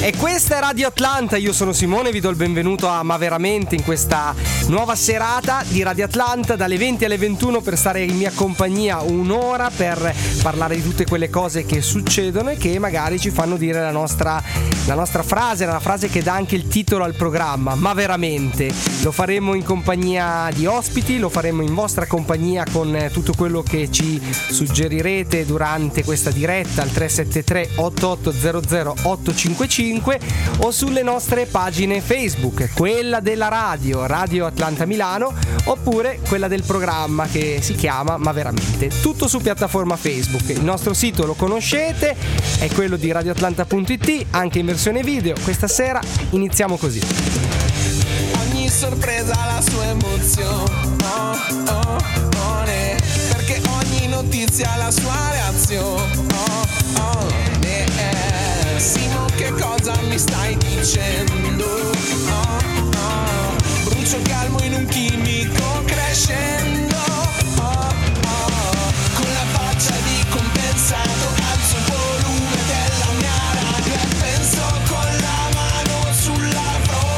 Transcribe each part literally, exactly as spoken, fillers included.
E questa è Radio Atlanta, io sono Simone, vi do il benvenuto a Ma Veramente in questa nuova serata di Radio Atlanta dalle venti alle ventuno per stare in mia compagnia un'ora per parlare di tutte quelle cose che succedono e che magari ci fanno dire la nostra, la nostra frase, la frase che dà anche il titolo al programma, Ma Veramente. Lo faremo in compagnia di ospiti, lo faremo in vostra compagnia con tutto quello che ci suggerirete durante questa diretta al tre sette tre otto otto zero zero otto cinque cinque o sulle nostre pagine Facebook, quella della radio, Radio Atlanta Milano, oppure quella del programma che si chiama Ma Veramente. Tutto su piattaforma Facebook. Il nostro sito lo conoscete, è quello di radioatlanta punto it, anche in versione video. Questa sera iniziamo così. Ogni sorpresa ha la sua emozione, oh, oh, oh, ne. Perché ogni notizia ha la sua reazione, oh, oh, ne. Simo, che cosa mi stai dicendo? Oh, oh. Brucio calmo in un chimico crescendo, oh, oh. Con la faccia di compensato alzo il volume della mia radio e penso con la mano sulla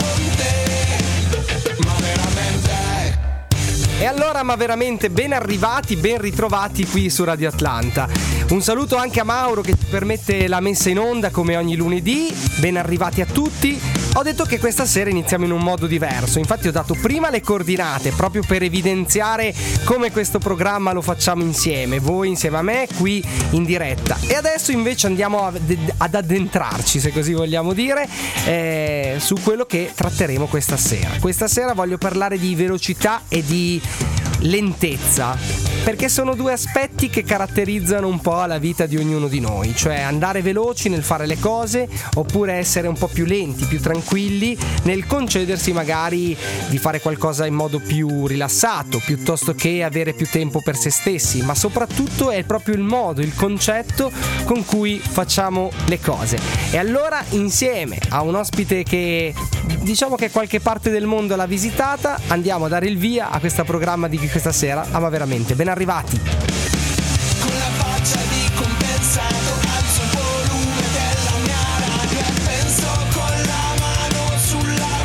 fronte. Ma veramente. E allora, ma veramente ben arrivati, ben ritrovati qui su Radio Atlanta. Un saluto anche a Mauro che ci permette la messa in onda come ogni lunedì. Ben arrivati a tutti. Ho detto che questa sera iniziamo in un modo diverso. Infatti ho dato prima le coordinate proprio per evidenziare come questo programma lo facciamo insieme, voi insieme a me qui in diretta. E adesso invece andiamo ad addentrarci, se così vogliamo dire, eh, su quello che tratteremo questa sera. Questa sera voglio parlare di velocità e di lentezza, perché sono due aspetti che caratterizzano un po' la vita di ognuno di noi, cioè andare veloci nel fare le cose oppure essere un po' più lenti, più tranquilli nel concedersi magari di fare qualcosa in modo più rilassato piuttosto che avere più tempo per se stessi, ma soprattutto è proprio il modo, il concetto con cui facciamo le cose. E allora, insieme a un ospite che diciamo che qualche parte del mondo l'ha visitata, andiamo a dare il via a questo programma di questa sera, ah, ma veramente ben arrivati. Con la faccia di compensato alzo il volume della mia radio e penso con la mano sulla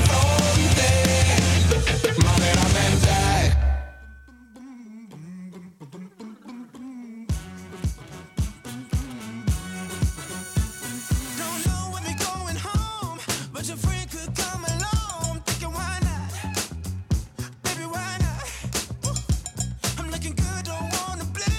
fronte. Ma veramente. Don't know when we're going home, but your friend could come along. Thinking why not? Baby, why not? I'm looking good, don't wanna blip.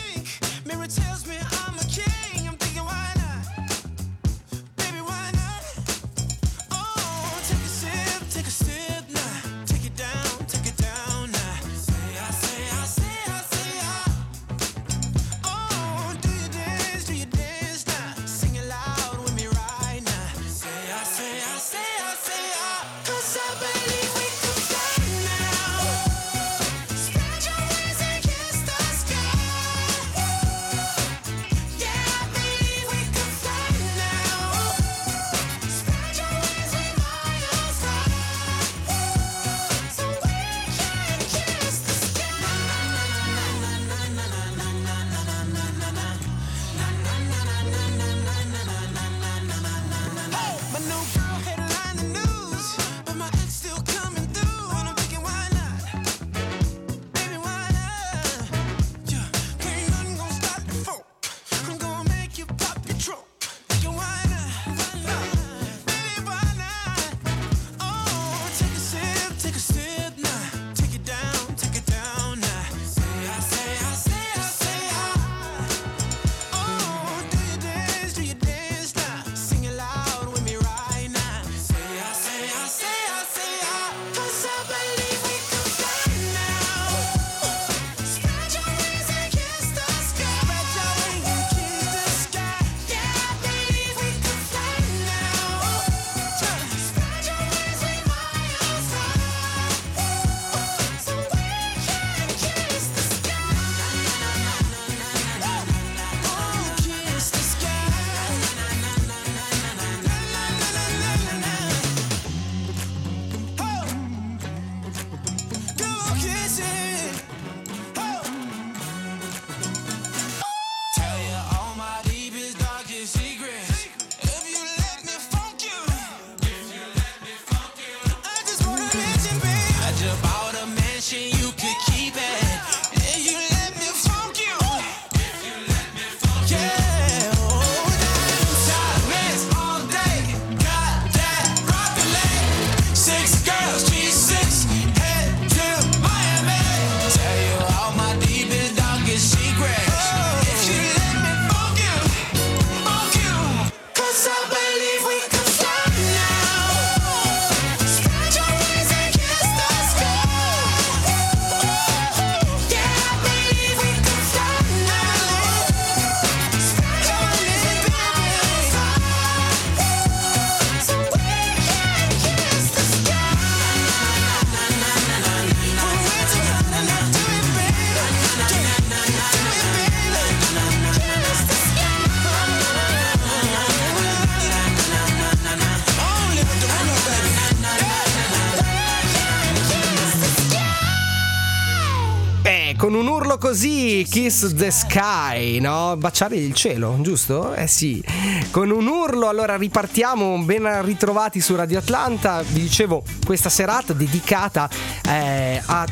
così, Kiss the Sky, no? Baciare il cielo, giusto? Eh sì. Con un urlo, allora ripartiamo, ben ritrovati su Radio Atlanta. Vi dicevo, questa serata dedicata eh, a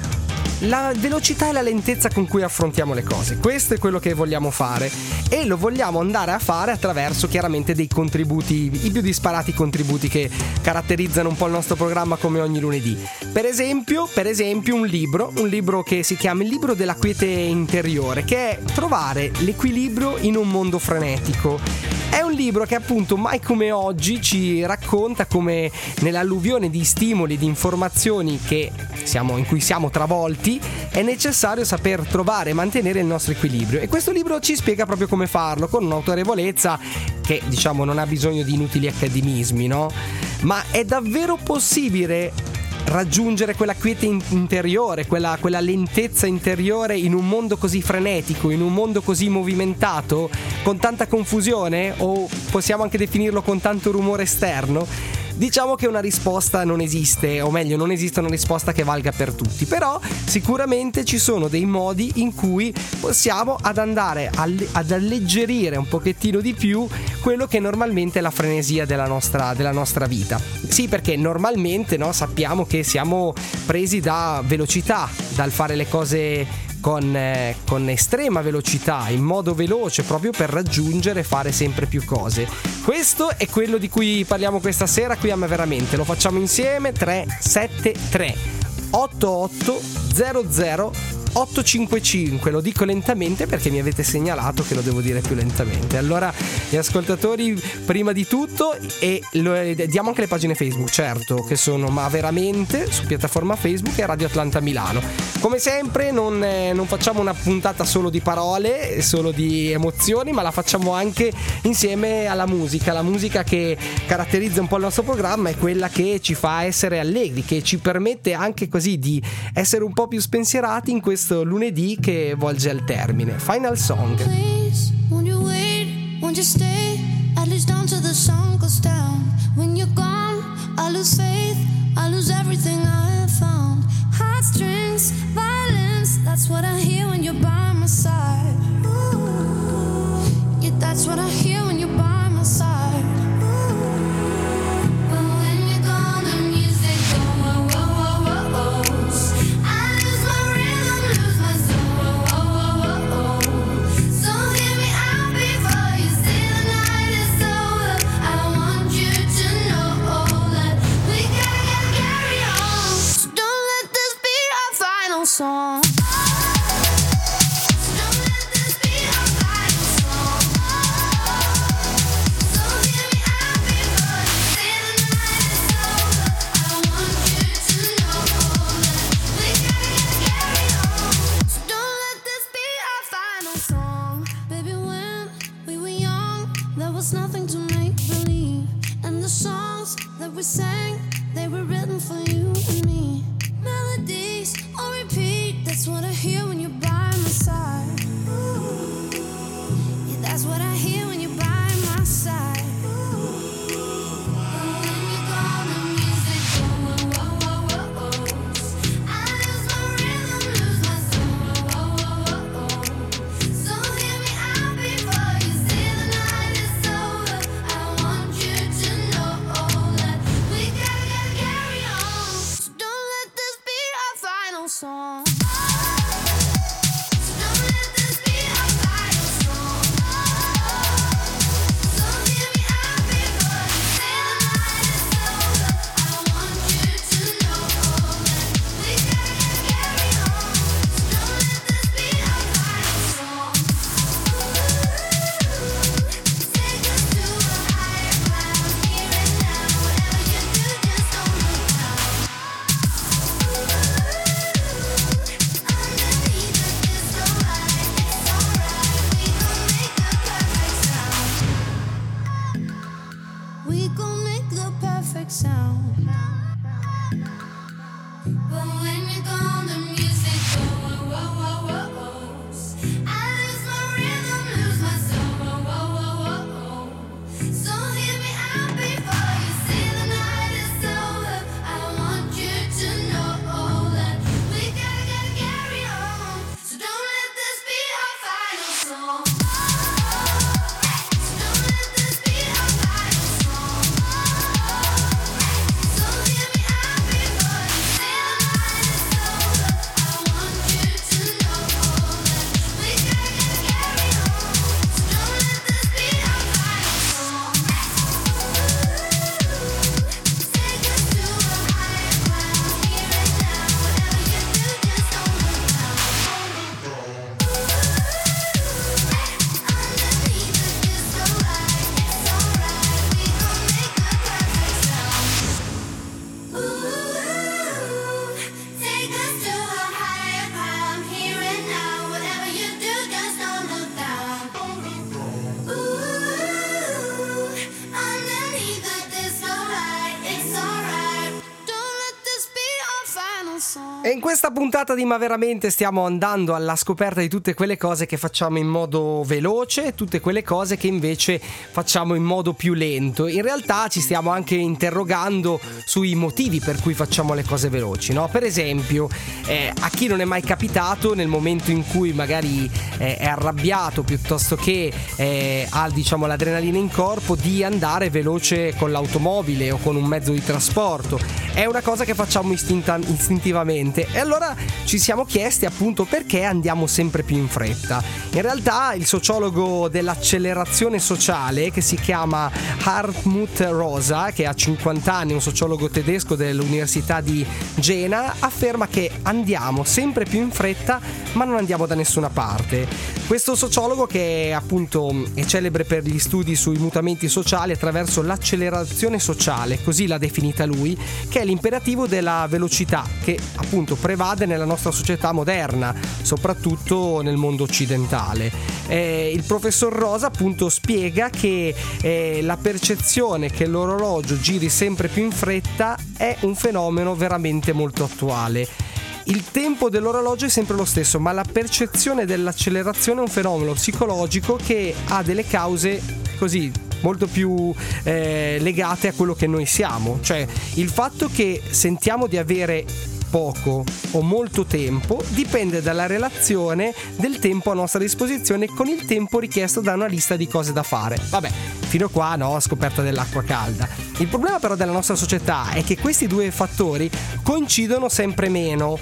la velocità e la lentezza con cui affrontiamo le cose. Questo è quello che vogliamo fare e lo vogliamo andare a fare attraverso chiaramente dei contributi, i più disparati contributi che caratterizzano un po' il nostro programma come ogni lunedì. Per esempio, per esempio un libro, un libro che si chiama Il libro della quiete interiore, che è trovare l'equilibrio in un mondo frenetico. È un libro che appunto mai come oggi ci racconta come nell'alluvione di stimoli, di informazioni che siamo, in cui siamo travolti, è necessario saper trovare e mantenere il nostro equilibrio. E questo libro ci spiega proprio come farlo, con un'autorevolezza che diciamo non ha bisogno di inutili accademismi, no? Ma è davvero possibile raggiungere quella quiete interiore, quella, quella lentezza interiore in un mondo così frenetico, in un mondo così movimentato, con tanta confusione, o possiamo anche definirlo con tanto rumore esterno? Diciamo che una risposta non esiste, o meglio non esiste una risposta che valga per tutti, però sicuramente ci sono dei modi in cui possiamo ad andare ad alleggerire un pochettino di più quello che normalmente è la frenesia della nostra, della nostra vita. Sì, perché normalmente, no, sappiamo che siamo presi da velocità, dal fare le cose Con, eh, con estrema velocità, in modo veloce, proprio per raggiungere e fare sempre più cose. Questo è quello di cui parliamo questa sera qui a Me Veramente. Lo facciamo insieme. Tre sette tre otto otto zero zero otto cinque cinque. Lo dico lentamente perché mi avete segnalato che lo devo dire più lentamente. Allora, gli ascoltatori, prima di tutto, e lo, diamo anche le pagine Facebook, certo, che sono Ma Veramente su piattaforma Facebook e Radio Atlanta Milano. Come sempre non, eh, non facciamo una puntata solo di parole, solo di emozioni, ma la facciamo anche insieme alla musica. La musica che caratterizza un po' il nostro programma è quella che ci fa essere allegri, che ci permette anche così di essere un po' più spensierati in questo lunedì che volge al termine. Final Song. Please, won't you wait, won't you stay, at least until the sun goes down. When you're gone, I lose faith, I lose everything I have found. Heartstrings, violence, that's what I hear when you're by my side. Ooh, yeah, that's what I hear when you're by my side. But when you're gone, the music go, whoa, whoa, whoa, whoa, whoa. I lose my rhythm, lose my soul, whoa, whoa, whoa, whoa. So hear me out before you say the night is over. I want you to know that we gotta get carry on. So don't let this be our final song. Nothing to make believe, and the songs that we sang, they were written for you and me. Melodies on repeat, that's what I hear when you're by my side. Ooh, yeah, that's what I hear when you're by my side. Song. So don't let this be our final song. E in questa puntata di Ma Veramente stiamo andando alla scoperta di tutte quelle cose che facciamo in modo veloce e tutte quelle cose che invece facciamo in modo più lento. In realtà ci stiamo anche interrogando sui motivi per cui facciamo le cose veloci, no? Per esempio, eh, a chi non è mai capitato nel momento in cui magari eh, è arrabbiato piuttosto che eh, ha, diciamo, l'adrenalina in corpo, di andare veloce con l'automobile o con un mezzo di trasporto. È una cosa che facciamo istinta- istintivamente. E allora ci siamo chiesti appunto perché andiamo sempre più in fretta. In realtà il sociologo dell'accelerazione sociale, che si chiama Hartmut Rosa, che ha cinquanta anni, un sociologo tedesco dell'Università di Jena, afferma che andiamo sempre più in fretta ma non andiamo da nessuna parte. Questo sociologo, che appunto è celebre per gli studi sui mutamenti sociali attraverso l'accelerazione sociale, così l'ha definita lui, che è l'imperativo della velocità che appunto prevade nella nostra società moderna, soprattutto nel mondo occidentale. Eh, il professor Rosa appunto spiega che eh, la percezione che l'orologio giri sempre più in fretta è un fenomeno veramente molto attuale. Il tempo dell'orologio è sempre lo stesso, ma la percezione dell'accelerazione è un fenomeno psicologico che ha delle cause così molto più eh, legate a quello che noi siamo. Cioè, il fatto che sentiamo di avere poco o molto tempo dipende dalla relazione del tempo a nostra disposizione con il tempo richiesto da una lista di cose da fare. Vabbè, fino a qua, no, scoperta dell'acqua calda. Il problema però della nostra società è che questi due fattori coincidono sempre meno.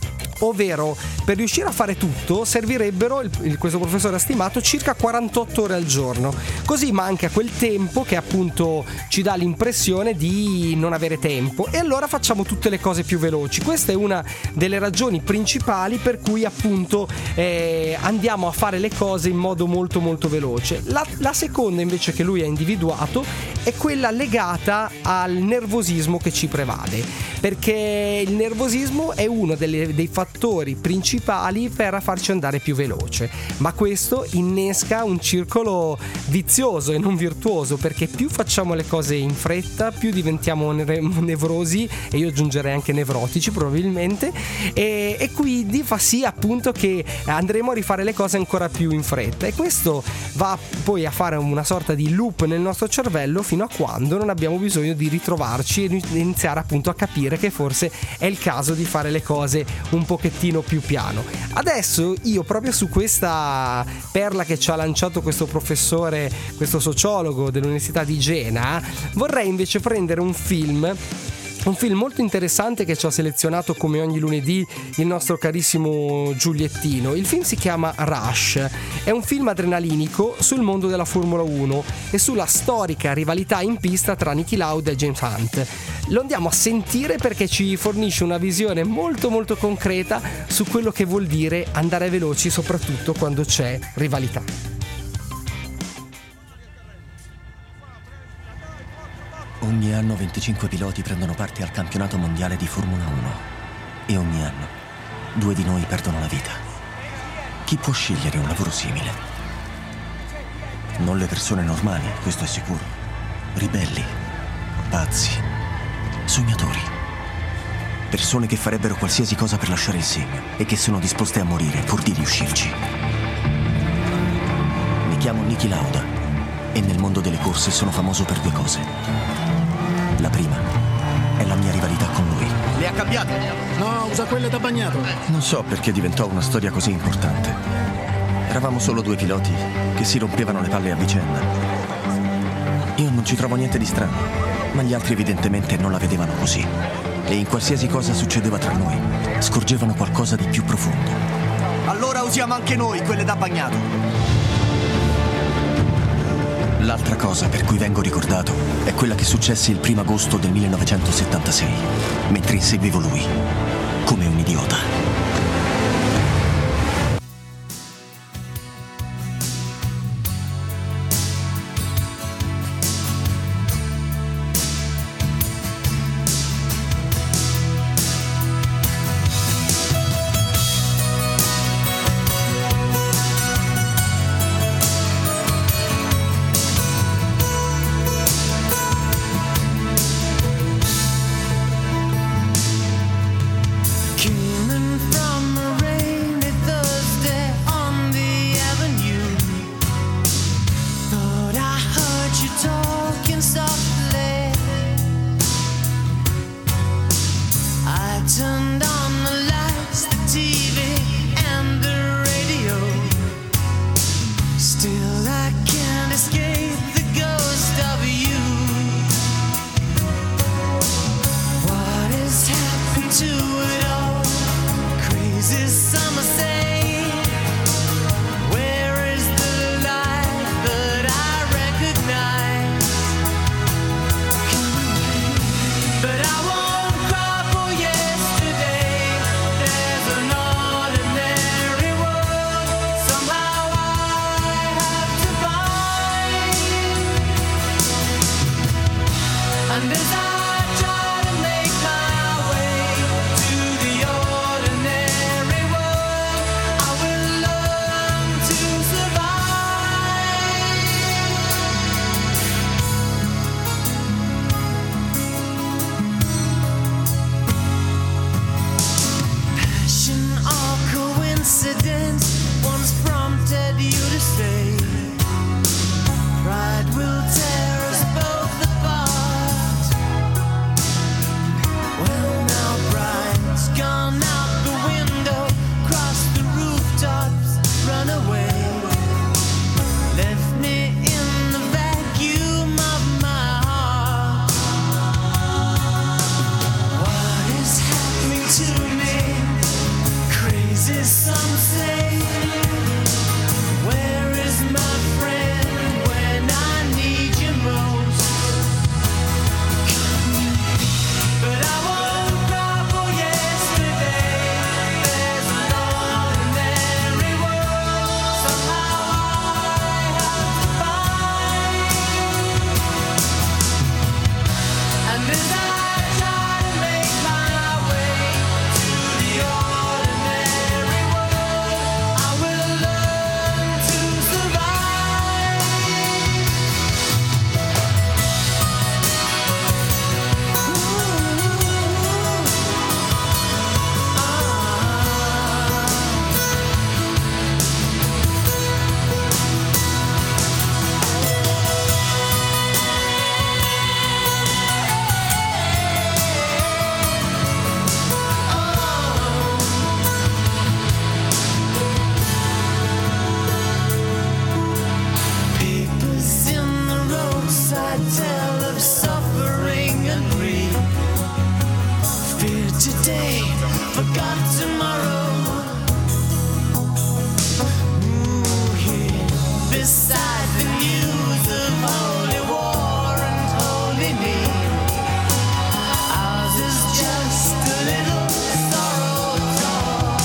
Ovvero, per riuscire a fare tutto servirebbero, il, il, questo professore ha stimato, circa quarantotto ore al giorno. Così manca quel tempo che appunto ci dà l'impressione di non avere tempo, e allora facciamo tutte le cose più veloci. Questa è una delle ragioni principali per cui appunto eh, andiamo a fare le cose in modo molto molto veloce. La, la seconda invece che lui ha individuato è quella legata al nervosismo che ci prevade, perché il nervosismo è uno delle, dei fattori principali per farci andare più veloce, ma questo innesca un circolo vizioso e non virtuoso, perché più facciamo le cose in fretta, più diventiamo nevrosi, e io aggiungerei anche nevrotici probabilmente, e, e quindi fa sì appunto che andremo a rifare le cose ancora più in fretta, e questo va poi a fare una sorta di loop nel nostro cervello fino a quando non abbiamo bisogno di ritrovarci e iniziare appunto a capire che forse è il caso di fare le cose un pochettino più piano. Adesso io, proprio su questa perla che ci ha lanciato questo professore, questo sociologo dell'Università di Jena, vorrei invece prendere un film Un film molto interessante che ci ha selezionato come ogni lunedì il nostro carissimo Giuliettino. Il film si chiama Rush, è un film adrenalinico sul mondo della Formula uno e sulla storica rivalità in pista tra Niki Lauda e James Hunt. Lo andiamo a sentire perché ci fornisce una visione molto molto concreta su quello che vuol dire andare veloci, soprattutto quando c'è rivalità. Ogni anno venticinque piloti prendono parte al campionato mondiale di Formula uno e ogni anno due di noi perdono la vita. Chi può scegliere un lavoro simile? Non le persone normali, questo è sicuro. Ribelli, pazzi, sognatori. Persone che farebbero qualsiasi cosa per lasciare il segno e che sono disposte a morire pur di riuscirci. Mi chiamo Niki Lauda e nel mondo delle corse sono famoso per due cose. La prima è la mia rivalità con lui. Le ha cambiate? No, usa quelle da bagnato. Non so perché diventò una storia così importante. Eravamo solo due piloti che si rompevano le palle a vicenda. Io non ci trovo niente di strano, ma gli altri evidentemente non la vedevano così. E in qualsiasi cosa succedeva tra noi, scorgevano qualcosa di più profondo. Allora usiamo anche noi quelle da bagnato. L'altra cosa per cui vengo ricordato è quella che successe il primo agosto del millenovecentosettantasei, mentre inseguivo lui, come un idiota. Chiudi Still I can't escape the ghost of you. What has happened to it all? Crazy summer say, where is the light that I recognize? But I won't cry for yesterday. There's an ordinary world somehow I have to find. And as I try to make my way to the ordinary world, I will learn to survive. Passion or coincidence once prompted you to say, pride will tear us both apart. Well, now pride's gone out the window, cross the rooftops, run away. Left me in the vacuum of my heart. What is happening to me? Crazy, some say. Where is my friend when I need you most? But I won't cry for yesterday. There's an ordinary world somehow I have to find. And as I try to make my way to the ordinary world, I will learn to survive. Papers in the roadside tell of suffering and grief. Fear today, forgot tomorrow. Ooh, here beside the news of holy war and holy need. Ours is just a little sorrow talk.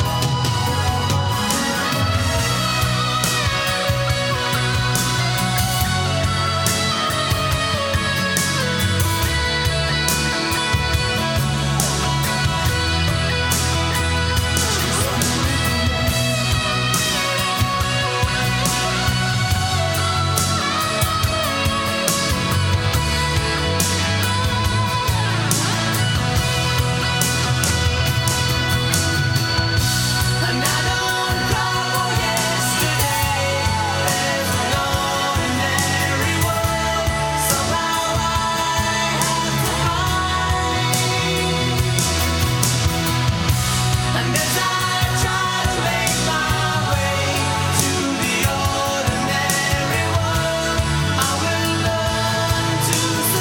And I don't cry for yesterday. There's an ordinary world somehow I have to find. And as I try to make my way to the ordinary world, I will learn to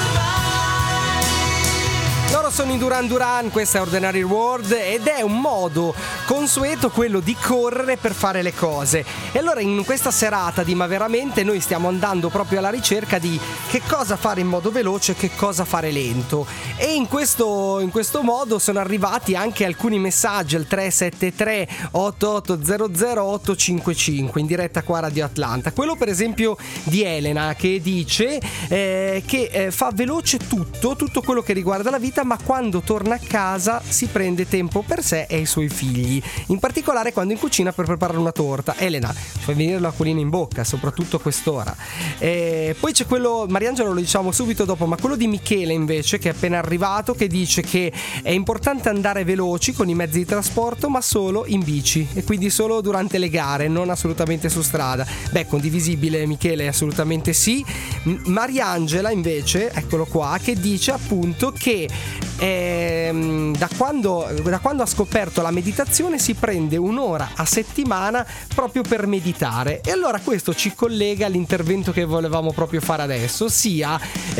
survive. Loro sono i Duran Duran, questa è Ordinary World ed è un modo consueto quello di correre per fare le cose. E allora in questa serata di Ma Veramente noi stiamo andando proprio alla ricerca di che cosa fare in modo veloce e che cosa fare lento. E in questo, in questo modo sono arrivati anche alcuni messaggi al tre sette tre otto otto zero zero otto cinque cinque in diretta qua a Radio Atlanta. Quello per esempio di Elena che dice eh, che eh, fa veloce tutto, tutto quello che riguarda la vita, ma quando torna a casa si prende tempo per sé e i suoi figli, in particolare quando in cucina per preparare una torta. Elena, fai venire l'acquolina in bocca, soprattutto a quest'ora. E poi c'è quello, Mariangelo lo diciamo subito dopo, ma quello di Michele invece che è appena arrivato, che dice che è importante andare veloci con i mezzi di trasporto ma solo in bici e quindi solo durante le gare, non assolutamente su strada. Beh, condivisibile Michele, assolutamente sì. Mariangela invece, eccolo qua, che dice appunto che ehm, da, quando, da quando ha scoperto la meditazione si prende un'ora a settimana proprio per meditare. E allora questo ci collega all'intervento che volevamo proprio fare adesso, ossia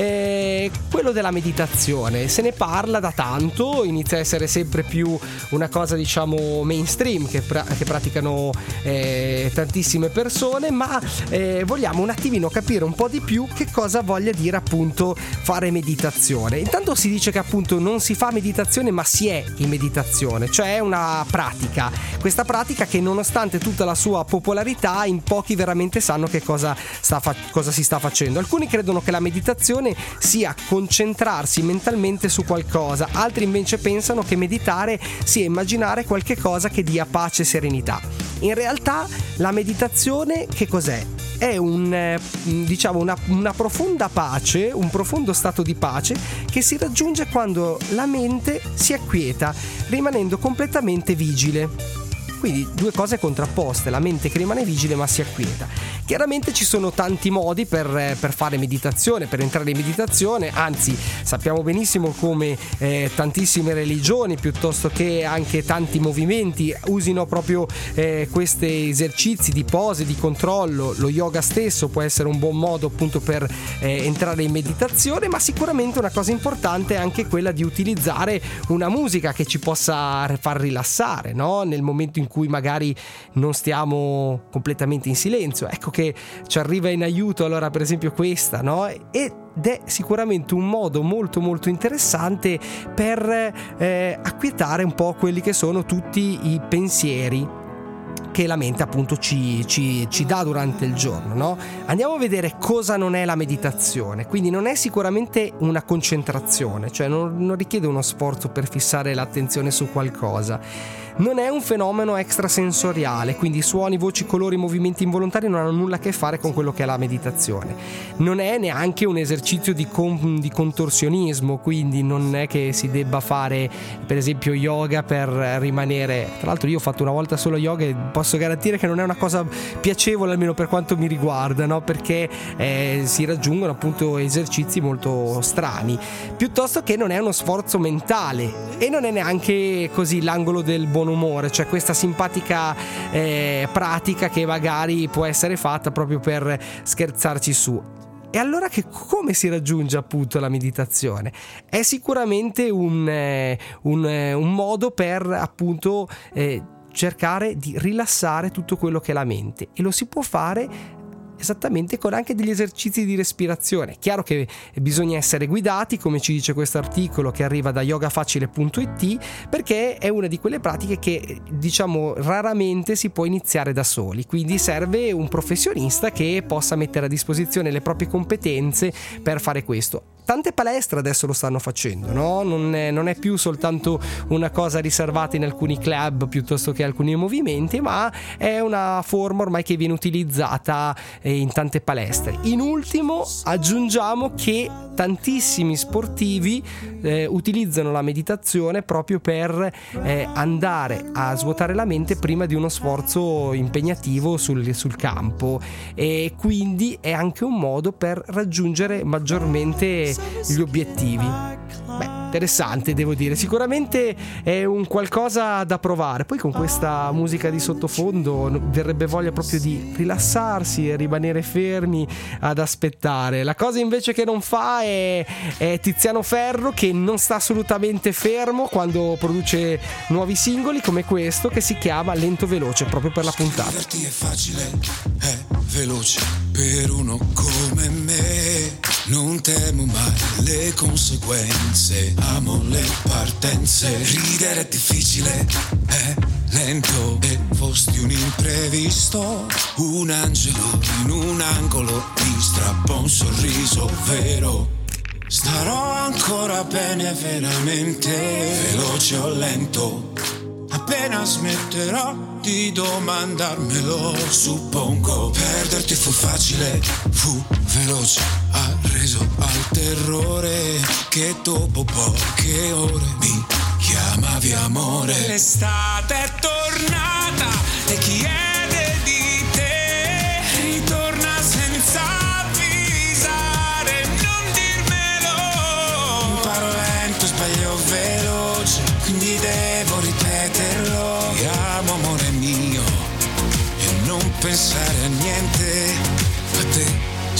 eh, quello della meditazione. Se ne parla da tanto, inizia a essere sempre più una cosa diciamo mainstream che, pra- che praticano eh, tantissime persone, ma eh, vogliamo un attimino capire un po' di più che cosa voglia dire appunto fare meditazione. Intanto si dice che appunto non si fa meditazione ma si è in meditazione, cioè è una pratica, questa pratica che nonostante tutta la sua popolarità in pochi veramente sanno che cosa, sta fa- cosa si sta facendo. Alcuni credono che la meditazione sia concentrarsi mentalmente su qualcosa, altri invece pensano che meditare sia immaginare qualche cosa che dia pace e serenità. In realtà la meditazione che cos'è? È un eh, diciamo una, una profonda pace, un profondo stato di pace che si raggiunge quando la mente si acquieta, rimanendo completamente vigile. Quindi due cose contrapposte, la mente che rimane vigile ma si acquieta. Chiaramente ci sono tanti modi per, per fare meditazione, per entrare in meditazione, anzi sappiamo benissimo come eh, tantissime religioni piuttosto che anche tanti movimenti usino proprio eh, questi esercizi di pose, di controllo. Lo yoga stesso può essere un buon modo appunto per eh, entrare in meditazione, ma sicuramente una cosa importante è anche quella di utilizzare una musica che ci possa far rilassare, no? Nel momento in cui magari non stiamo completamente in silenzio, ecco che ci arriva in aiuto allora per esempio questa, no? Ed è sicuramente un modo molto molto interessante per eh, acquietare un po' quelli che sono tutti i pensieri che la mente appunto ci, ci, ci dà durante il giorno, no? Andiamo a vedere cosa non è la meditazione. Quindi non è sicuramente una concentrazione, cioè non, non richiede uno sforzo per fissare l'attenzione su qualcosa. Non è un fenomeno extrasensoriale, quindi suoni, voci, colori, movimenti involontari non hanno nulla a che fare con quello che è la meditazione. Non è neanche un esercizio di, con, di contorsionismo, quindi non è che si debba fare per esempio yoga per rimanere. Tra l'altro io ho fatto una volta solo yoga e posso garantire che non è una cosa piacevole, almeno per quanto mi riguarda, no? Perché eh, si raggiungono appunto esercizi molto strani, piuttosto che non è uno sforzo mentale e non è neanche così l'angolo del buon umore, cioè questa simpatica eh, pratica che magari può essere fatta proprio per scherzarci su. E allora che come si raggiunge appunto la meditazione? È sicuramente un, eh, un, eh, un modo per appunto eh, cercare di rilassare tutto quello che è la mente, e lo si può fare esattamente con anche degli esercizi di respirazione. Chiaro che bisogna essere guidati, come ci dice questo articolo che arriva da yogafacile punto it, perché è una di quelle pratiche che diciamo raramente si può iniziare da soli, quindi serve un professionista che possa mettere a disposizione le proprie competenze per fare questo. Tante palestre adesso lo stanno facendo, no? Non è, non è più soltanto una cosa riservata in alcuni club piuttosto che alcuni movimenti, ma è una forma ormai che viene utilizzata in tante palestre. In ultimo aggiungiamo che tantissimi sportivi eh, utilizzano la meditazione proprio per eh, andare a svuotare la mente prima di uno sforzo impegnativo sul, sul campo, e quindi è anche un modo per raggiungere maggiormente gli obiettivi. Beh, interessante, devo dire, sicuramente è un qualcosa da provare. Poi con questa musica di sottofondo verrebbe voglia proprio di rilassarsi e rimanere fermi ad aspettare. La cosa invece che non fa è, è Tiziano Ferro, che non sta assolutamente fermo quando produce nuovi singoli come questo che si chiama Lento Veloce, proprio per la puntata. Scriverti è facile, è veloce per uno come me. Non temo mai le conseguenze, amo le partenze. Ridere è difficile, è lento e fosti un imprevisto. Un angelo in un angolo ti strappa un sorriso vero. Starò ancora bene veramente, veloce o lento. Appena smetterò di domandarmelo, suppongo. Perderti fu facile, fu veloce, ha reso al terrore che dopo poche ore mi chiamavi amore. L'estate è tornata e chiede di te, ritorna senza avvisare.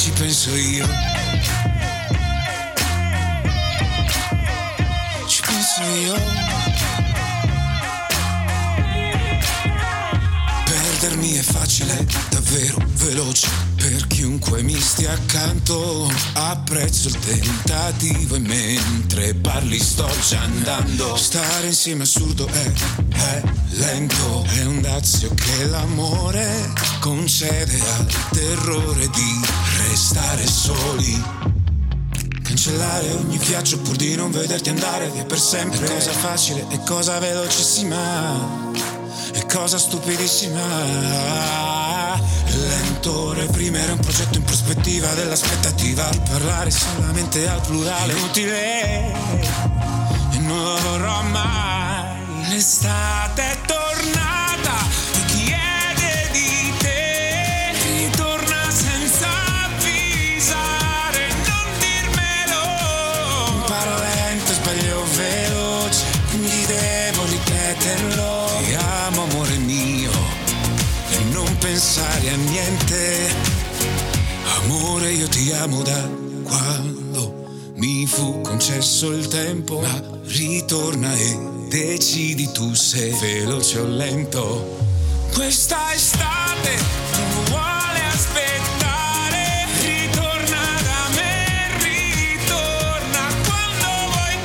ci penso io. Ci penso io. Perdermi è facile, davvero veloce, per chiunque mi stia accanto. Apprezzo il tentativo e mentre parli sto già andando. Stare insieme è assurdo, è, è lento, è un dazio che l'amore concede al terrore di restare soli. Cancellare ogni viaggio pur di non vederti andare via per sempre. È cosa facile, è cosa velocissima, è cosa stupidissima. Lento, reprimere un progetto in prospettiva dell'aspettativa. Parlare solamente al plurale è inutile e non lo vorrò mai. L'estate è tornata, ti chiede di te. Ritorna senza avvisare, non dirmelo. Imparo lento, sbaglio veloce, quindi devo ripeterlo. Ti amo amore mio e non pensare a niente. Amore io ti amo da quando mi fu concesso il tempo. Ma ritorna e decidi tu se veloce o lento. Questa estate non vuole aspettare. Ritorna da me, ritorna quando vuoi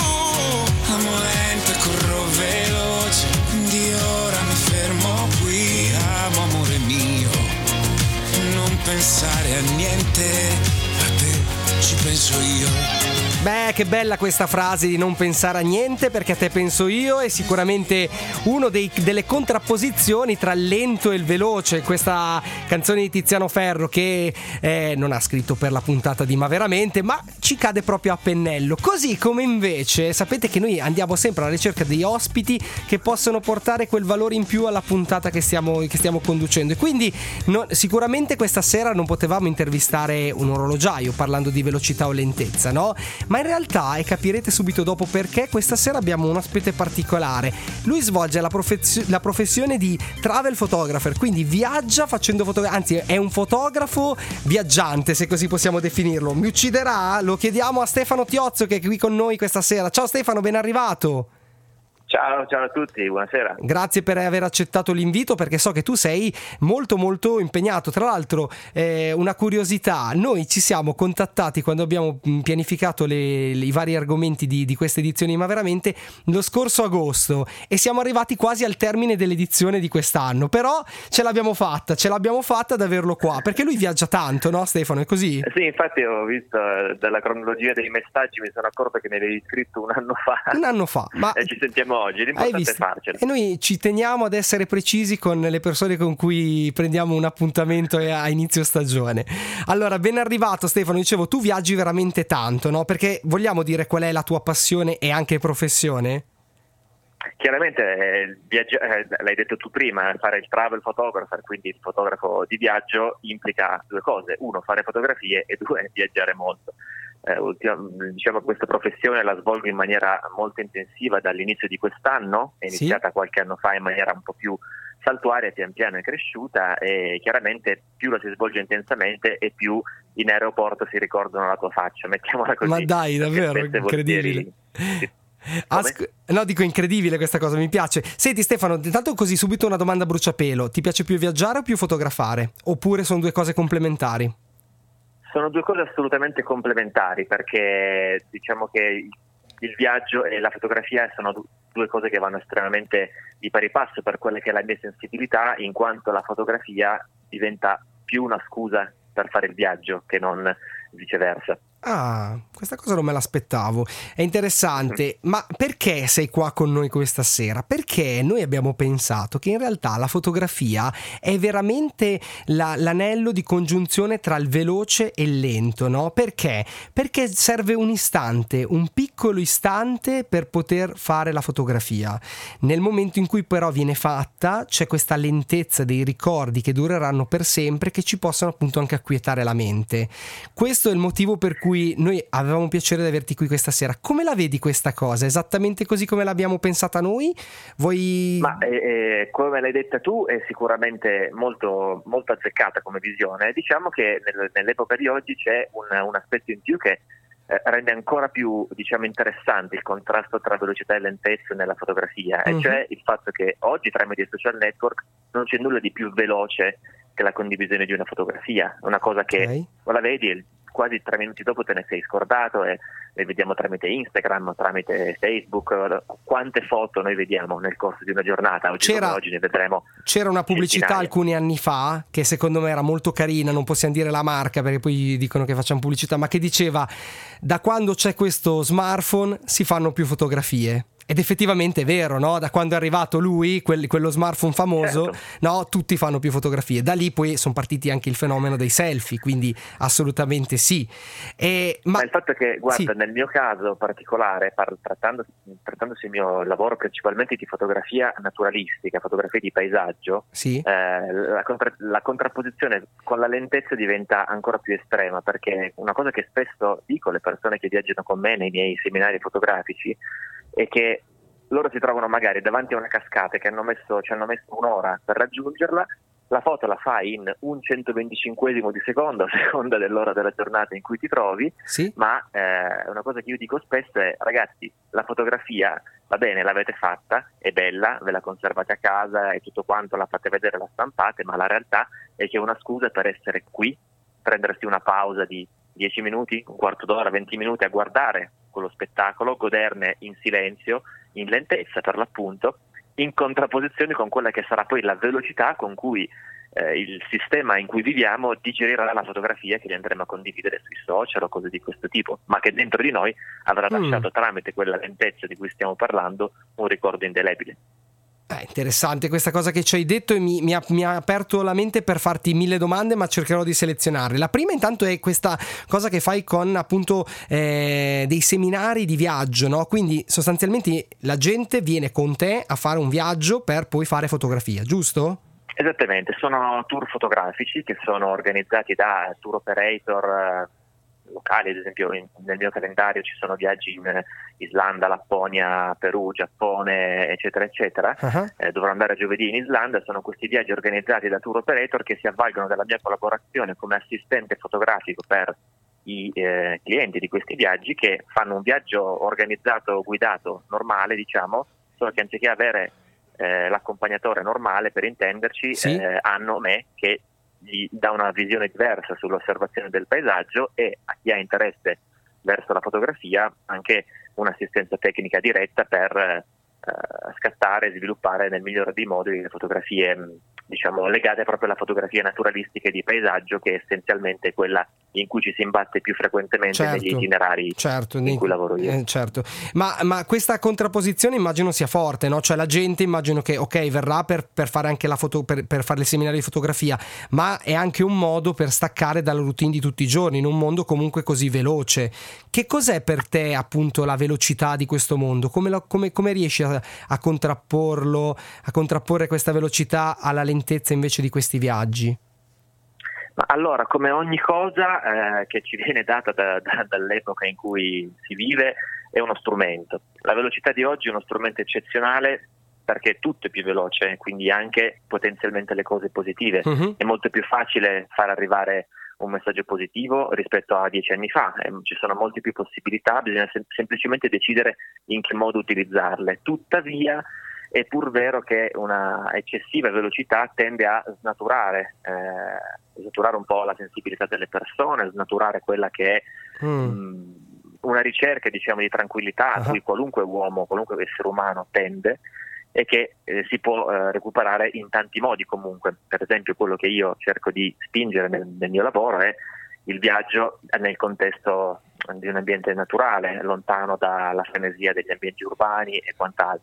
tu. Amo lento e corro veloce, quindi ora mi fermo qui. Amo amore mio, non pensare a niente, a te ci penso io. Beh, che bella questa frase di non pensare a niente, perché a te penso io è sicuramente uno dei, delle contrapposizioni tra il lento e il veloce. Questa canzone di Tiziano Ferro che eh, non ha scritto per la puntata di Ma Veramente, ma ci cade proprio a pennello. Così come invece sapete che noi andiamo sempre alla ricerca di ospiti che possono portare quel valore in più alla puntata che stiamo, che stiamo conducendo, e quindi no, sicuramente questa sera non potevamo intervistare un orologiaio parlando di velocità o lentezza, no? Ma in realtà, e capirete subito dopo perché, questa sera abbiamo un ospite particolare. Lui svolge la, profezio- la professione di travel photographer, quindi viaggia facendo fotografie, anzi è un fotografo viaggiante, se così possiamo definirlo. Mi ucciderà? Lo chiediamo a Stefano Tiozzo, che è qui con noi questa sera. Ciao Stefano, ben arrivato. Ciao, ciao a tutti, buonasera. Grazie per aver accettato l'invito, perché so che tu sei molto molto impegnato. Tra l'altro, eh, una curiosità, noi ci siamo contattati quando abbiamo pianificato le, le, i vari argomenti di, di questa edizione, ma veramente lo scorso agosto, e siamo arrivati quasi al termine dell'edizione di quest'anno, però ce l'abbiamo fatta, ce l'abbiamo fatta ad averlo qua, perché lui viaggia tanto, no Stefano, è così? Eh sì, infatti ho visto eh, dalla cronologia dei messaggi, mi sono accorto che mi avevi scritto un anno fa. Un anno fa, ma... e ci sentiamo oggi, l'importante è farcela. E noi ci teniamo ad essere precisi con le persone con cui prendiamo un appuntamento a inizio stagione. Allora, ben arrivato Stefano, dicevo, tu viaggi veramente tanto, no? Perché vogliamo dire qual è la tua passione e anche professione? Chiaramente eh, viaggia- eh, l'hai detto tu prima, fare il travel photographer, quindi il fotografo di viaggio, implica due cose: uno, fare fotografie, e due, viaggiare molto. Eh, ultima, diciamo che questa professione la svolgo in maniera molto intensiva dall'inizio di quest'anno, è iniziata sì. qualche anno fa in maniera un po' più saltuaria, pian piano è cresciuta, e chiaramente più la si svolge intensamente e più in aeroporto si ricordano la tua faccia, mettiamola così. Ma dai, davvero, incredibile. Asc- no, dico incredibile questa cosa, mi piace. Senti Stefano, intanto così subito una domanda a bruciapelo: ti piace più viaggiare o più fotografare? Oppure sono due cose complementari? Sono due cose assolutamente complementari, perché diciamo che il viaggio e la fotografia sono due cose che vanno estremamente di pari passo per quella che è la mia sensibilità, in quanto la fotografia diventa più una scusa per fare il viaggio che non viceversa. Ah, questa cosa non me l'aspettavo, è interessante. Ma perché sei qua con noi questa sera? Perché noi abbiamo pensato che in realtà la fotografia è veramente la, l'anello di congiunzione tra il veloce e il lento, no? Perché? Perché serve un istante, un piccolo istante per poter fare la fotografia. Nel momento in cui però viene fatta c'è questa lentezza dei ricordi che dureranno per sempre, che ci possono appunto anche acquietare la mente. Questo è il motivo per cui cui noi avevamo piacere di averti qui questa sera. Come la vedi questa cosa? Esattamente così come l'abbiamo pensata noi? Vuoi... Ma eh, eh, come l'hai detta tu è sicuramente molto, molto azzeccata come visione. Diciamo che nel- nell'epoca di oggi c'è un, un aspetto in più che eh, rende ancora più, diciamo, interessante il contrasto tra velocità e lentezza nella fotografia, Mhm. e cioè il fatto che oggi tramite i social network non c'è nulla di più veloce che la condivisione di una fotografia, una cosa che Ok. la vedi e quasi tre minuti dopo te ne sei scordato, e le vediamo tramite Instagram, tramite Facebook. Quante foto noi vediamo nel corso di una giornata? Oggi, C'era- come oggi ne vedremo C'era una pubblicità centinaia. alcuni anni fa che secondo me era molto carina, non possiamo dire la marca perché poi dicono che facciamo pubblicità, ma che diceva: da quando c'è questo smartphone si fanno più fotografie. Ed effettivamente è vero, no? Da quando è arrivato lui, quel- quello smartphone famoso, Certo. no? Tutti fanno più fotografie. Da lì poi sono partiti anche il fenomeno dei selfie, quindi assolutamente sì. E, ma, Ma il fatto è che, guarda, sì. nel mio caso particolare, par- trattandosi, trattandosi il mio lavoro principalmente di fotografia naturalistica, fotografia di paesaggio, Sì. eh, la, contra- la contrapposizione con la lentezza diventa ancora più estrema, perché una cosa che spesso dico alle persone che viaggiano con me nei miei seminari fotografici è che loro si trovano magari davanti a una cascata che hanno messo, ci hanno messo un'ora per raggiungerla. La foto la fai in un centoventicinquesimo di secondo a seconda dell'ora della giornata in cui ti trovi, Sì. ma eh, una cosa che io dico spesso è: ragazzi, la fotografia va bene, l'avete fatta, è bella, ve la conservate a casa e tutto quanto, la fate vedere, la stampate, ma la realtà è che è una scusa per essere qui, prendersi una pausa di dieci minuti, un quarto d'ora, venti minuti a guardare quello spettacolo, goderne in silenzio, in lentezza per l'appunto, in contrapposizione con quella che sarà poi la velocità con cui eh, il sistema in cui viviamo digerirà la fotografia che li andremo a condividere sui social o cose di questo tipo, ma che dentro di noi avrà Mm. lasciato, tramite quella lentezza di cui stiamo parlando, un ricordo indelebile. Eh, interessante questa cosa che ci hai detto, e mi, mi ha, mi ha aperto la mente per farti mille domande, ma cercherò di selezionarle. La prima intanto è questa cosa che fai con appunto eh, dei seminari di viaggio, no? Quindi sostanzialmente la gente viene con te a fare un viaggio per poi fare fotografia, giusto? Esattamente, sono tour fotografici che sono organizzati da tour operator eh, locali. Ad esempio in- nel mio calendario ci sono viaggi in eh, Islanda, Lapponia, Perù, Giappone, eccetera eccetera. Ah, Eh, dovrò andare giovedì in Islanda. Sono questi viaggi organizzati da tour operator che si avvalgono della mia collaborazione come assistente fotografico per i eh, clienti di questi viaggi, che fanno un viaggio organizzato, guidato, normale, diciamo, solo che anziché avere eh, l'accompagnatore normale, per intenderci, Sì. eh, hanno me che gli dà una visione diversa sull'osservazione del paesaggio, e a chi ha interesse verso la fotografia anche un'assistenza tecnica diretta per eh, scattare e sviluppare nel migliore dei modi le fotografie, mh, diciamo, legate proprio alla fotografia naturalistica e di paesaggio, che è essenzialmente quella in cui ci si imbatte più frequentemente Certo, negli itinerari certo, in nei- cui lavoro io. eh, certo. Ma, ma questa contrapposizione immagino sia forte, no? Cioè la gente immagino che ok, verrà per, per fare anche la foto, per, per fare il seminario di fotografia, ma è anche un modo per staccare dalla routine di tutti i giorni in un mondo comunque così veloce. Che cos'è per te appunto la velocità di questo mondo? Come, lo- come- come riesci a, a contrapporlo, a contrapporre questa velocità alla lentezza invece di questi viaggi? Ma allora, come ogni cosa eh, che ci viene data da- da- dall'epoca in cui si vive, è uno strumento. La velocità di oggi è uno strumento eccezionale perché tutto è più veloce, quindi anche potenzialmente le cose positive. Mhm. È molto più facile far arrivare un messaggio positivo rispetto a dieci anni fa. Eh, ci sono molte più possibilità, bisogna sem- semplicemente decidere in che modo utilizzarle. Tuttavia è pur vero che una eccessiva velocità tende a snaturare, eh, snaturare un po' la sensibilità delle persone, snaturare quella che è Mm. mh, una ricerca, diciamo, di tranquillità a Ah. cui qualunque uomo, qualunque essere umano tende, e che eh, si può eh, recuperare in tanti modi comunque. Per esempio, quello che io cerco di spingere nel, nel mio lavoro è il viaggio nel contesto di un ambiente naturale, lontano dalla frenesia degli ambienti urbani e quant'altro.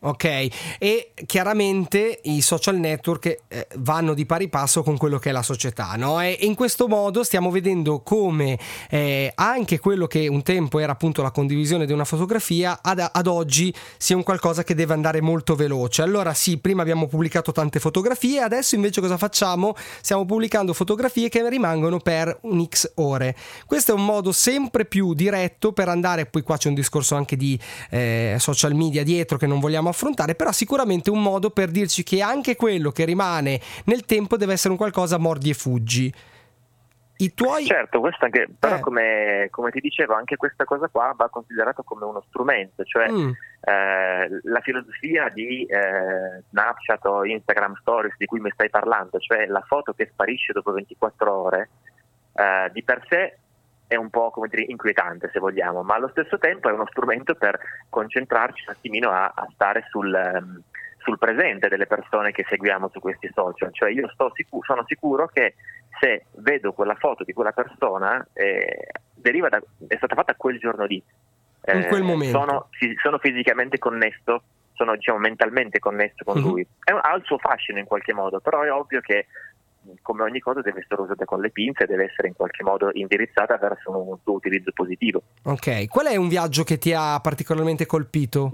Ok, e chiaramente i social network eh, vanno di pari passo con quello che è la società, no? E in questo modo stiamo vedendo come eh, anche quello che un tempo era appunto la condivisione di una fotografia ad, ad oggi sia un qualcosa che deve andare molto veloce. Allora sì, prima abbiamo pubblicato tante fotografie, adesso invece cosa facciamo? Stiamo pubblicando fotografie che rimangono per un X ore. Questo è un modo sempre più diretto per andare, poi qua c'è un discorso anche di eh, social media dietro che non vogliamo affrontare, però sicuramente un modo per dirci che anche quello che rimane nel tempo deve essere un qualcosa mordi e fuggi. I tuoi... Certo, questo anche, però Eh. come, come ti dicevo, anche questa cosa qua va considerato come uno strumento, cioè Mm. eh, la filosofia di eh, Snapchat o Instagram Stories di cui mi stai parlando, cioè la foto che sparisce dopo ventiquattro ore, eh, di per sé è un po', come dire, inquietante se vogliamo, ma allo stesso tempo è uno strumento per concentrarci un attimino a, a stare sul, um, sul presente delle persone che seguiamo su questi social. Cioè io sto sicu- sono sicuro che se vedo quella foto di quella persona eh, deriva da, è stata fatta quel giorno lì, eh, In quel momento. sono, fi- sono fisicamente connesso, sono diciamo mentalmente connesso con Mhm. lui. È un- ha il suo fascino in qualche modo, però è ovvio che come ogni cosa deve essere usata con le pinze e deve essere in qualche modo indirizzata verso un suo utilizzo positivo. Ok, qual è un viaggio che ti ha particolarmente colpito?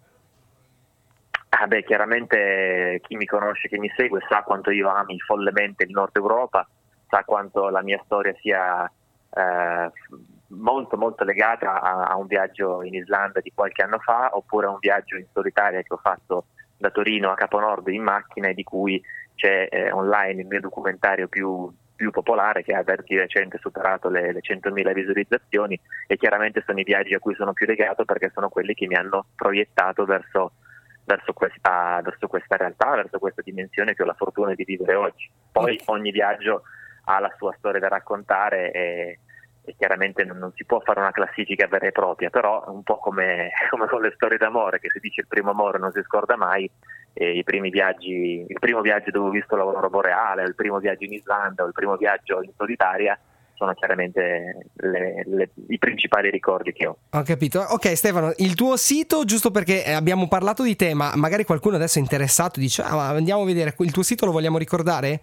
Ah beh, chiaramente chi mi conosce, chi mi segue sa quanto io ami follemente il Nord Europa, sa quanto la mia storia sia eh, molto molto legata a, a un viaggio in Islanda di qualche anno fa, oppure a un viaggio in solitaria che ho fatto da Torino a Caponord in macchina e di cui c'è eh, online il mio documentario più, più popolare, che ha di recente superato le, le centomila visualizzazioni, e chiaramente sono i viaggi a cui sono più legato perché sono quelli che mi hanno proiettato verso, verso, questa, verso questa realtà, verso questa dimensione che ho la fortuna di vivere oggi. Poi ogni viaggio ha la sua storia da raccontare e, e chiaramente non, non si può fare una classifica vera e propria, però è un po' come, come con le storie d'amore, che si dice il primo amore non si scorda mai. E i primi viaggi, il primo viaggio dove ho visto l'aurora boreale, o il primo viaggio in Islanda, o il primo viaggio in solitaria sono chiaramente le, le, i principali ricordi che ho. Ho capito. Ok Stefano, il tuo sito, giusto perché eh, abbiamo parlato di te, ma magari qualcuno adesso è interessato, dice ah, ma andiamo a vedere, il tuo sito lo vogliamo ricordare?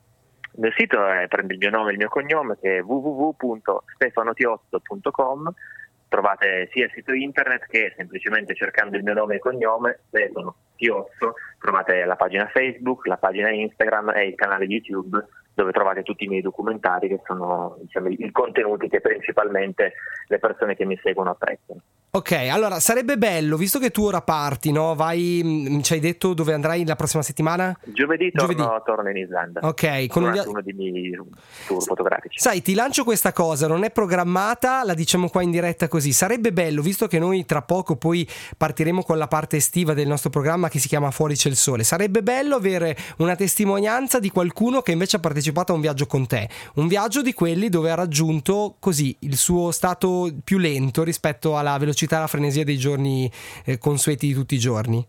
Il mio sito è, prende il mio nome e il mio cognome, che è w w w punto stefano tiozzo punto com. Trovate sia il sito internet che semplicemente cercando il mio nome e cognome, Stefano Tiozzo, trovate la pagina Facebook, la pagina Instagram e il canale YouTube, dove trovate tutti i miei documentari, che sono diciamo, i contenuti che principalmente le persone che mi seguono apprezzano. Ok, allora sarebbe bello, visto che tu ora parti, no? Vai, mh, ci hai detto dove andrai la prossima settimana? Giovedì torno, Giovedì. torno in Islanda. Ok, con un Durante via- uno dei miei tour fotografici. Sai, ti lancio questa cosa, non è programmata, la diciamo qua in diretta così. Sarebbe bello, visto che noi tra poco poi partiremo con la parte estiva del nostro programma che si chiama Fuori c'è il sole, sarebbe bello avere una testimonianza di qualcuno che invece ha partecipato a un viaggio con te, un viaggio di quelli dove ha raggiunto così il suo stato più lento rispetto alla velocità e alla frenesia dei giorni eh, consueti di tutti i giorni.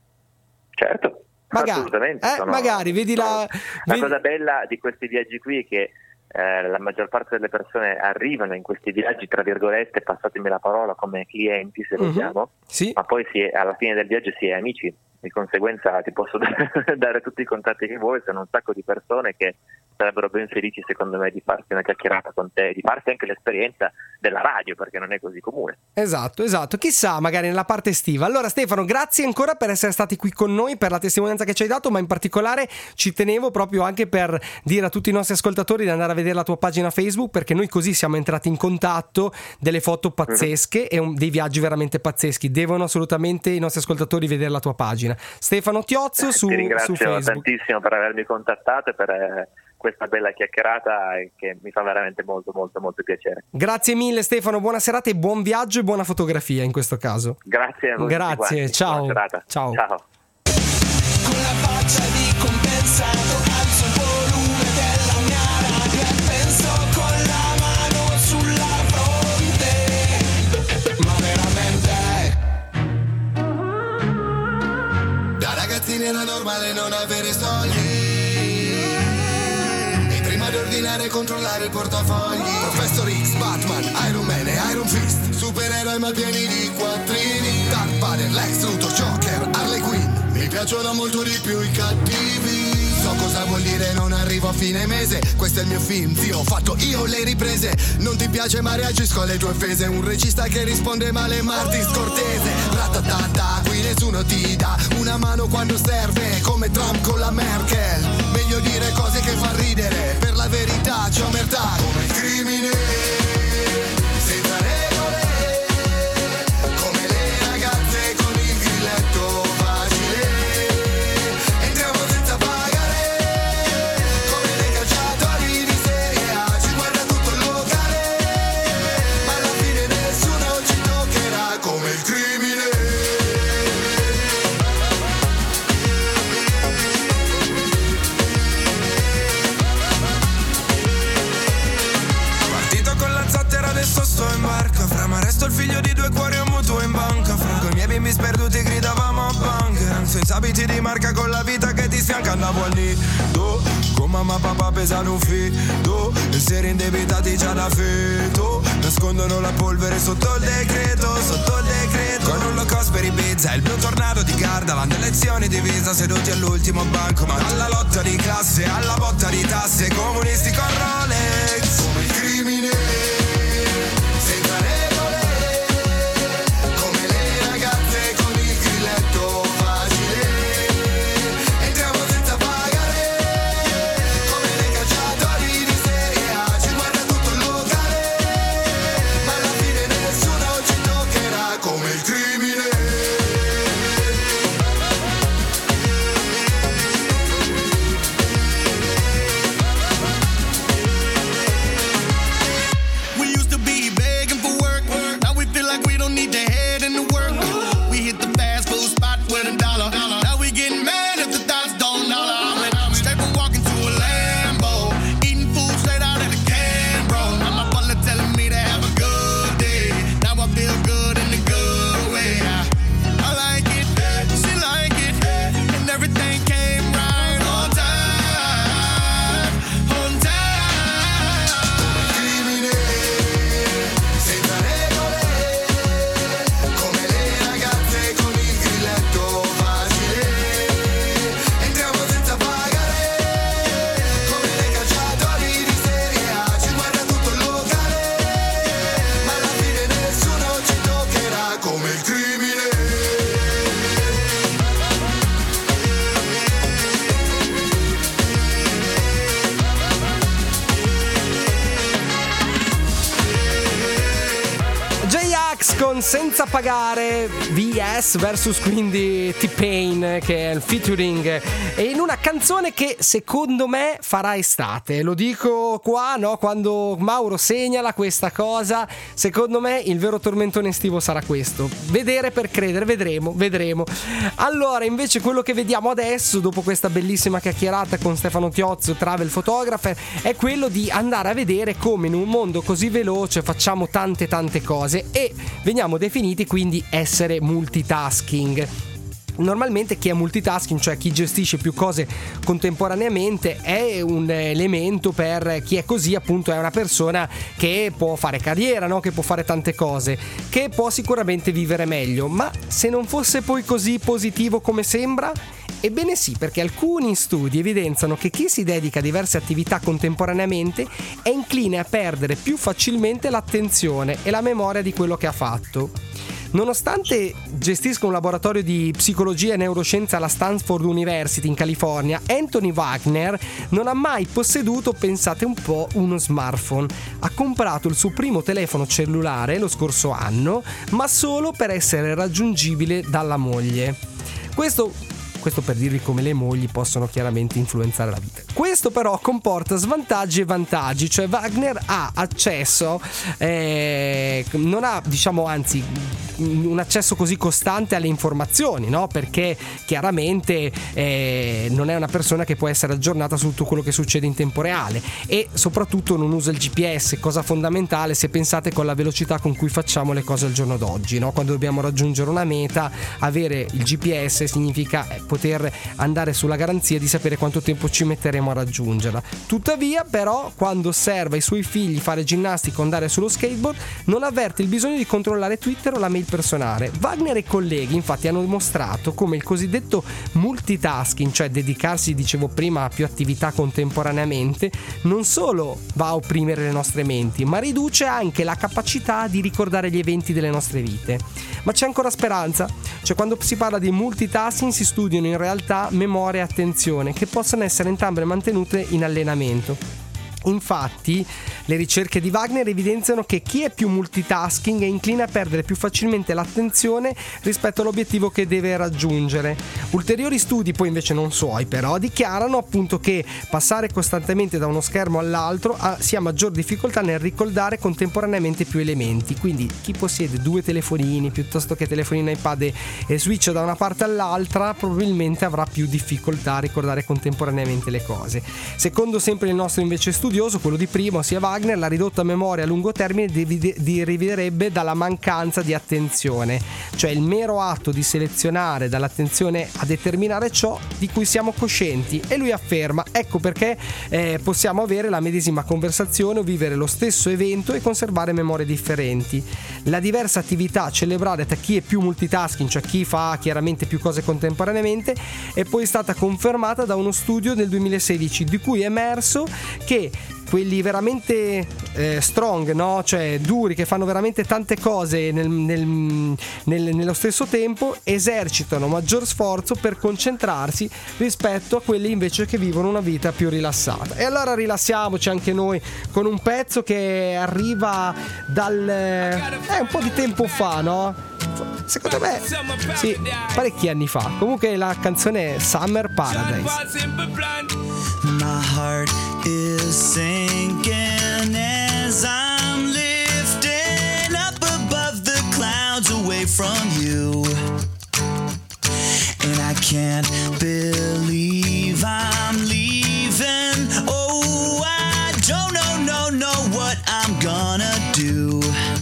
Certo, Magari, assolutamente. eh, sono- magari, vedi la- La vedi- cosa bella di questi viaggi qui è che eh, la maggior parte delle persone arrivano in questi viaggi, tra virgolette, passatemi la parola, come clienti, se Mhm. vogliamo, Sì. ma poi si è- alla fine del viaggio si è amici. Di conseguenza ti posso dare tutti i contatti che vuoi, sono un sacco di persone che sarebbero ben felici secondo me di farsi una chiacchierata con te, di farsi anche l'esperienza della radio, perché non è così comune. Esatto, esatto. Chissà, magari nella parte estiva. Allora Stefano, grazie ancora per essere stati qui con noi, per la testimonianza che ci hai dato, ma in particolare ci tenevo proprio anche per dire a tutti i nostri ascoltatori di andare a vedere la tua pagina Facebook, perché noi così siamo entrati in contatto, delle foto pazzesche e un- dei viaggi veramente pazzeschi. Devono assolutamente i nostri ascoltatori vedere la tua pagina. Stefano Tiozzo su, Ti su ringrazio Facebook. tantissimo per avermi contattato e per eh, questa bella chiacchierata eh, che mi fa veramente molto molto molto piacere. Grazie mille Stefano, buona serata e buon viaggio e buona fotografia in questo caso. Grazie a voi. tutti Grazie, quanti. ciao. Buona serata. Ciao. Ciao. Con la faccia di compensato alzo il volume della mia radio e penso con la mano sulla fronte. Ma veramente Da ragazzini era normale non avere soldi e prima di ordinare controllare il portafogli. Professor X, Batman, Iron Man e Iron Fist, supereroi malpieni di quattrini, Darth Vader, Lex Luthor, Joker, Harley Quinn. Mi piacciono molto di più i cattivi. So cosa vuol dire non arrivo a fine mese. Questo è il mio film, zio, ho fatto io le riprese. Non ti piace ma reagisco alle tue offese. Un regista che risponde male Martin Scortese. Ratatata, qui nessuno ti dà una mano quando serve, come Trump con la Merkel. Meglio dire cose che fa ridere, per la verità c'è omertà come il crimine. Senza regole, come le ragazze con il grilletto facile. Entriamo senza pagare, come dei calciatori di Serie A. Ci guarda tutto il locale, ma alla fine nessuno ci toccherà come il crimine. Partito con la zattera, adesso sto in barca. Fra ma resto il figlio di due cuori, un mutuo in banca. Fra coi miei bimbi sperduti gridavamo a bunker. Senza abiti di marca, con la vita che ti sfianca andavo al nido. Con mamma e papà pesano un fido, e seri indebitati già da feto. Nascondono la polvere sotto il decreto, sotto il decreto. Con un low cost per Ibiza, il blu tornado di Gardaland. Lezioni di visa, seduti all'ultimo banco. Ma alla lotta di classe, alla botta di tasse. Comunisti con Rolex, come il crimine. Senza regole, come le ragazze con il grilletto facile. Entriamo senza pagare, come dei calciatori di Serie A. Ci guarda tutto il locale, ma alla fine nessuno ci toccherà come il crimine. We used to be begging for work. Now we feel like we don't need to head into work. We hit the fast food spot with a dollar. Now we getting mad if the thoughts don't dollar. Straight from walking to a Lambo, eating food straight out of the can, bro. Now my butler telling me to have a good day. Now I feel good in a good way. I, I like it, she like it, and everything came right on time, on time. Crimine, senza regole, come le ragazze con il grilletto facile. Entriamo senza pagare, come dei calciatori di Serie A. Ci guarda tutto il locale, ma alla fine nessuno ci toccherà come il crimine. J-Ax con Senza Pagare, V S versus quindi T-Pain, che è il featuring, e in una canzone che secondo me farà estate. Lo dico qua, no? Quando Mauro segnala questa cosa, secondo me il vero tormentone estivo sarà questo. Vedere per credere, vedremo, vedremo. Allora, invece quello che vediamo adesso, dopo questa bellissima chiacchierata con Stefano Tiozzo, travel photographer, è quello di andare a vedere come in un mondo così veloce facciamo tante tante cose e veniamo definiti quindi essere multitasking. Normalmente chi è multitasking, cioè chi gestisce più cose contemporaneamente, è un elemento per chi è così, appunto è una persona che può fare carriera, no? Che può fare tante cose, che può sicuramente vivere meglio. Ma se non fosse poi così positivo come sembra? Ebbene sì, perché alcuni studi evidenziano che chi si dedica a diverse attività contemporaneamente è incline a perdere più facilmente l'attenzione e la memoria di quello che ha fatto. Nonostante gestisca un laboratorio di psicologia e neuroscienza alla Stanford University in California, Anthony Wagner non ha mai posseduto, pensate un po', uno smartphone. Ha comprato il suo primo telefono cellulare lo scorso anno, ma solo per essere raggiungibile dalla moglie. Questo Questo per dirvi come le mogli possono chiaramente influenzare la vita. Questo però comporta svantaggi e vantaggi, cioè Wagner ha accesso, eh, non ha, diciamo, anzi, un accesso così costante alle informazioni, no? Perché chiaramente eh, non è una persona che può essere aggiornata su tutto quello che succede in tempo reale, e soprattutto non usa il G P S, cosa fondamentale se pensate con la velocità con cui facciamo le cose al giorno d'oggi, no? Quando dobbiamo raggiungere una meta, avere il G P S significa poter andare sulla garanzia di sapere quanto tempo ci metteremo a raggiungerla. Tuttavia, però, quando osserva i suoi figli fare ginnastica o andare sullo skateboard, non avverte il bisogno di controllare Twitter o la mail personale. Wagner e i colleghi infatti hanno dimostrato come il cosiddetto multitasking, cioè dedicarsi, dicevo prima, a più attività contemporaneamente, non solo va a opprimere le nostre menti, ma riduce anche la capacità di ricordare gli eventi delle nostre vite. Ma c'è ancora speranza? Cioè, quando si parla di multitasking si studiano in realtà memoria e attenzione, che possono essere entrambe mantenute in allenamento. Infatti, le ricerche di Wagner evidenziano che chi è più multitasking è incline a perdere più facilmente l'attenzione rispetto all'obiettivo che deve raggiungere. Ulteriori studi, poi invece non suoi però, dichiarano appunto che passare costantemente da uno schermo all'altro ha, si ha maggior difficoltà nel ricordare contemporaneamente più elementi. Quindi chi possiede due telefonini piuttosto che telefonino iPad e, e switch da una parte all'altra probabilmente avrà più difficoltà a ricordare contemporaneamente le cose. Secondo sempre il nostro invece studio, quello di prima, ossia Wagner, la ridotta memoria a lungo termine deriverebbe dalla mancanza di attenzione, cioè il mero atto di selezionare dall'attenzione a determinare ciò di cui siamo coscienti. E lui afferma: ecco perché eh, possiamo avere la medesima conversazione o vivere lo stesso evento e conservare memorie differenti. La diversa attività a celebrare tra chi è più multitasking, cioè chi fa chiaramente più cose contemporaneamente, è poi stata confermata da uno studio del duemilasedici, di cui è emerso che quelli veramente eh, strong, no? Cioè duri, che fanno veramente tante cose nel, nel, nel, nello stesso tempo, esercitano maggior sforzo per concentrarsi rispetto a quelli invece che vivono una vita più rilassata. E allora rilassiamoci anche noi con un pezzo che arriva dal eh, un po' di tempo fa, no? Secondo me sì, parecchi anni fa. Comunque la canzone è Summer Paradise. My heart is sinking as I'm lifting up above the clouds away from you. And I can't believe I'm leaving. Oh, I don't know, no, know what I'm gonna do.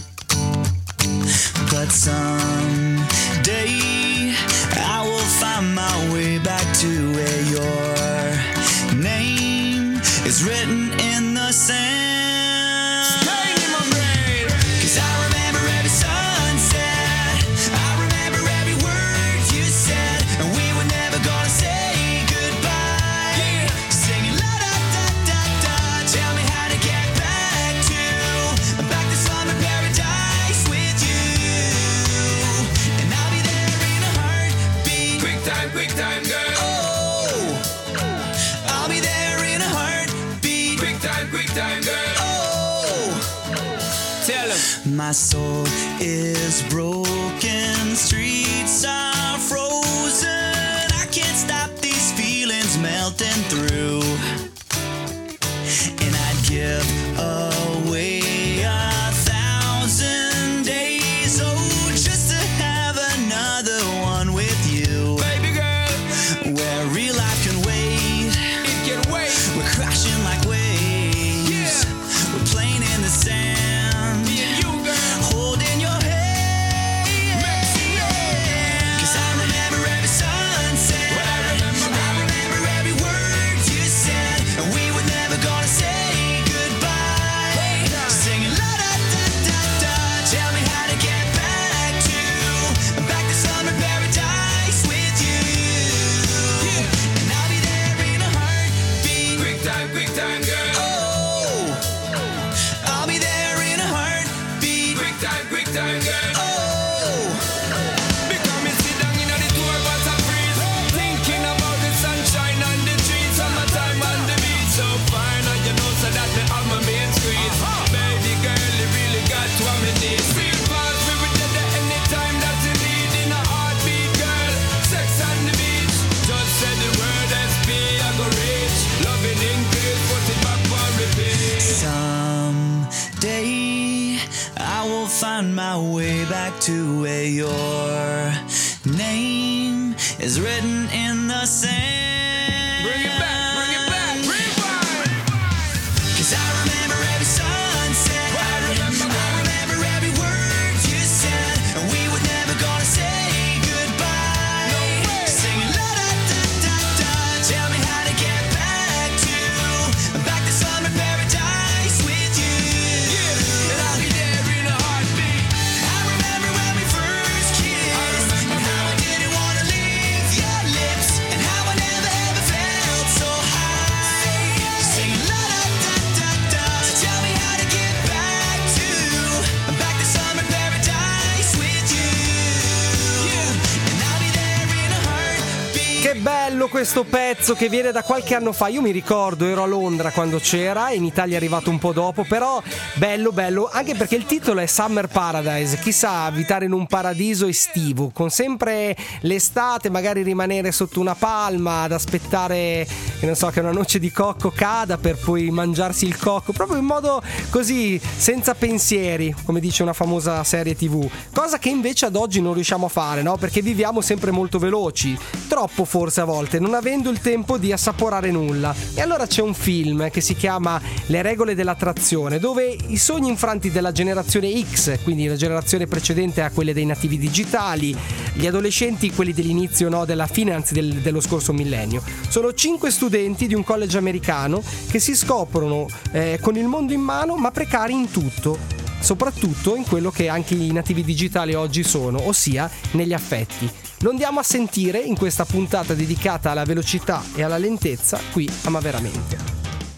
But someday I will find my way back to where your name is written in the sand. Staying in my brain, 'cause I remember every sunset, I remember every word you said, and we were never gonna say goodbye. Yeah. Singing la da da da da, tell me how to get back to, back to summer paradise with you. And I'll be there in a heartbeat. Quick time, quick time, girl. Oh, I'll be there in a heartbeat. Quick time, quick time, girl. Oh, tell him. My soul is broken, streets are frozen. I can't stop these feelings melting through. And I'd give away a thousand days, oh, just to have another one with you. Baby girl, where real life can wait. It can wait. We're crashing like waves. Yeah. We're playing in the sand. Me and you, girl, holding your hand. Yeah. 'Cause I remember every sunset. Well, I remember, I remember every word you said, and we were never gonna say goodbye. Hey. Singing la da da da da, tell me how to get back to, back to summer paradise with you. Yeah. And I'll be there in a heartbeat. Quick time, quick time, girl. Oh, I'll be there in a heartbeat. Quick time, quick time, girl. Oh, because me sit down in the tour bus and freeze, thinking about the sunshine on the trees, summertime on the beach, so fine. And you know so that me have my main squeeze. Baby girl, you really got what me need. Feel fast, we will get there anytime that you need. In a heartbeat, girl, sex on the beach. Just say the word S P, I go reach. Loving increase, put it back for repeat. Someday I will find my way back to where your name is written in the sand. Bring it back, bring it back, rewind. 'Cause I remember every sunset. I remember, I remember every word you said, and we were never gonna say goodbye. No way. Singing la da bello questo pezzo che viene da qualche anno fa. Io mi ricordo, ero a Londra quando c'era, in Italia è arrivato un po' dopo, però bello bello, anche perché il titolo è Summer Paradise. Chissà, abitare in un paradiso estivo, con sempre l'estate, magari rimanere sotto una palma ad aspettare, che non so, che una noce di cocco cada per poi mangiarsi il cocco, proprio in modo così, senza pensieri, come dice una famosa serie tivù. Cosa che invece ad oggi non riusciamo a fare, no? Perché viviamo sempre molto veloci, troppo forse a volte, non avendo il tempo di assaporare nulla. E allora c'è un film che si chiama Le regole dell'attrazione, dove i sogni infranti della generazione X, quindi la generazione precedente a quelle dei nativi digitali, gli adolescenti, quelli dell'inizio, no, della fine, anzi del, dello scorso millennio, sono cinque studenti di un college americano che si scoprono eh, con il mondo in mano, ma precari in tutto, soprattutto in quello che anche i nativi digitali oggi sono, ossia negli affetti. Lo andiamo a sentire in questa puntata dedicata alla velocità e alla lentezza qui a Ma Veramente.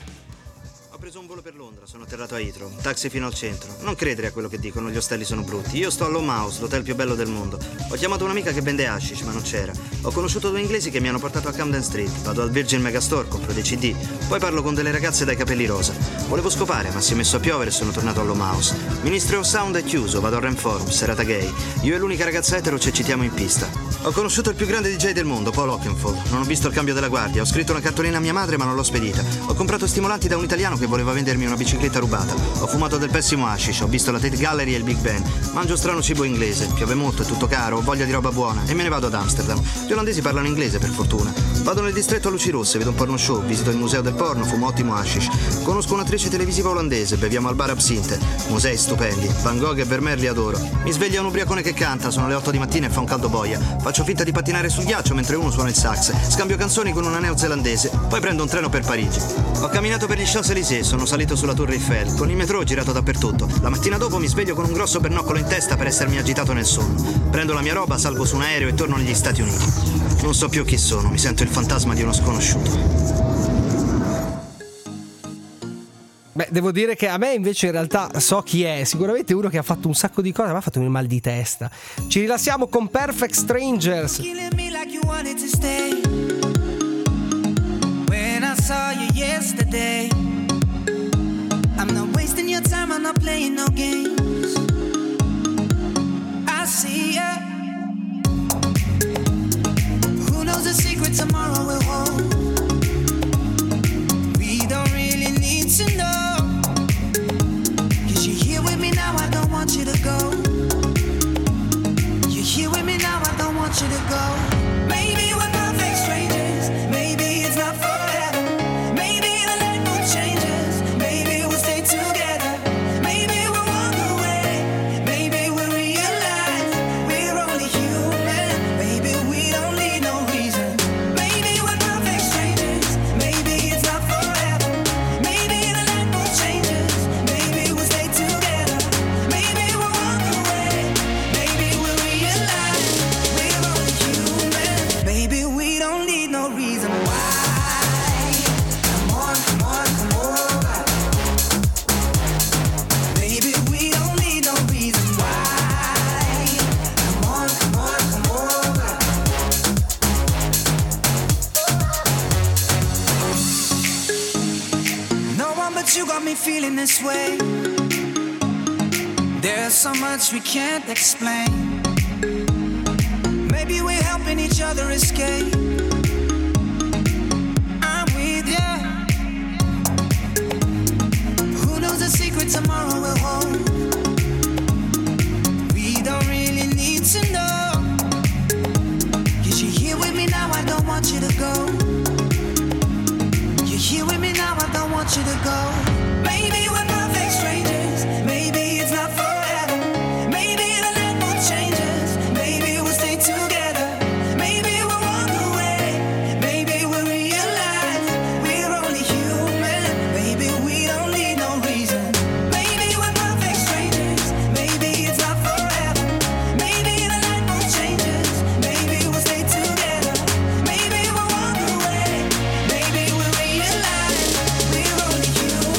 Ho preso un volo per Londra, sono atterrato a Heathrow, taxi fino al centro. Non credere a quello che dicono, gli ostelli sono brutti. Io sto all'Home House, l'hotel più bello del mondo. Ho chiamato un'amica che vende hashish, ma non c'era. Ho conosciuto due inglesi che mi hanno portato a Camden Street. Vado al Virgin Megastore, compro dei C D. Poi parlo con delle ragazze dai capelli rosa. Volevo scopare, ma si è messo a piovere e sono tornato all'Home House. Ministry of Sound è chiuso, vado al Ram Forum, serata gay. Io e l'unica ragazza etero ci eccitiamo in pista. Ho conosciuto il più grande D J del mondo, Paul Oakenfold. Non ho visto il cambio della guardia, ho scritto una cartolina a mia madre ma non l'ho spedita. Ho comprato stimolanti da un italiano che voleva vendermi una bicicletta rubata. Ho fumato del pessimo hashish, ho visto la Tate Gallery e il Big Ben. Mangio strano cibo inglese, piove molto, è tutto caro, ho voglia di roba buona e me ne vado ad Amsterdam. Gli olandesi parlano inglese per fortuna. Vado nel distretto a luci rosse, vedo un porno show, visito il museo del porno, fumo ottimo hashish. Conosco un'attrice televisiva olandese, beviamo al bar Absinthe. Musei stupendi, Van Gogh e Vermeer li adoro. Mi sveglia un ubriacone che canta, sono le otto di mattina e fa un caldo boia. Faccio finta di pattinare sul ghiaccio mentre uno suona il sax. Scambio canzoni con una neozelandese, poi prendo un treno per Parigi. Ho camminato per gli Champs-Élysées, sono salito sulla Torre Eiffel. Con il metro ho girato dappertutto. La mattina dopo mi sveglio con un grosso bernoccolo in testa per essermi agitato nel sonno. Prendo la mia roba, salgo su un aereo e torno negli Stati Uniti. Non so più chi sono, mi sento il fantasma di uno sconosciuto. Beh, devo dire che a me invece in realtà so chi è. Sicuramente uno che ha fatto un sacco di cose, ma ha fatto un mal di testa. Ci rilassiamo con Perfect Strangers. When I saw you yesterday, I'm not wasting your time, I'm not playing no games. I see ya. Who knows the secret tomorrow will hold? We don't really need to know. Cause you're here with me now, I don't want you to go. You're here with me now, I don't want you to go. Maybe we're perfect strangers, maybe it's not forever. Maybe the light mood changes, maybe we'll stay together. Maybe we'll walk away, maybe we'll realize we're only human. Maybe we don't need no reason. Maybe we're perfect strangers, maybe it's not forever. Maybe the light mood changes, maybe we'll stay together. Maybe we'll walk away, maybe we'll realize we're only human. Baby, we don't need no reason why. Come on, come on, come over. Baby, we don't need no reason why. Come on, come on, come over. No one but you got me feeling this way. There's so much we can't explain. Maybe we're helping each other escape. I'm with ya. Who knows the secret tomorrow will hold? We don't really need to know. Cause you're here with me now, I don't want you to go. You're here with me now, I don't want you to go. Maybe we're perfect strangers, maybe it's not forever. Maybe the light mood changes, maybe we'll stay together. Maybe we'll walk away, maybe we'll realize we're only human. Maybe we don't need no reason. Maybe we're perfect strangers, maybe it's not forever. Maybe the light mood changes, maybe we'll stay together. Maybe we'll walk away, maybe we'll realize we're only human.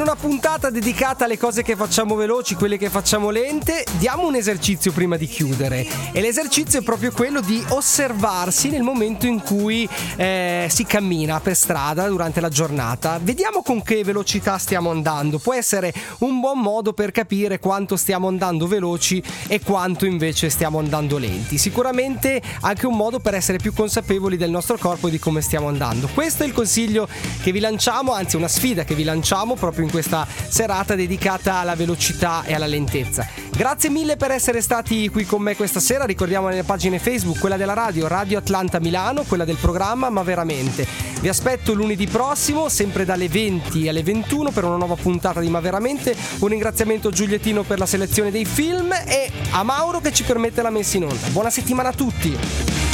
una puntata dedicata alle cose che facciamo veloci, quelle che facciamo lente, diamo un esercizio prima di chiudere. E l'esercizio è proprio quello di osservarsi nel momento in cui eh, si cammina per strada durante la giornata. Vediamo con che velocità stiamo andando. Può essere un buon modo per capire quanto stiamo andando veloci e quanto invece stiamo andando lenti. Sicuramente anche un modo per essere più consapevoli del nostro corpo e di come stiamo andando. Questo è il consiglio che vi lanciamo, anzi una sfida che vi lanciamo proprio in questa serata dedicata alla velocità e alla lentezza. Grazie mille per essere stati qui con me questa sera. Ricordiamo le pagine Facebook, quella della radio, Radio Atlanta Milano, quella del programma Ma Veramente. Vi aspetto lunedì prossimo, sempre dalle venti alle ventuno, per una nuova puntata di Ma Veramente. Un ringraziamento a Giuliettino per la selezione dei film e a Mauro che ci permette la messa in onda. Buona settimana a tutti!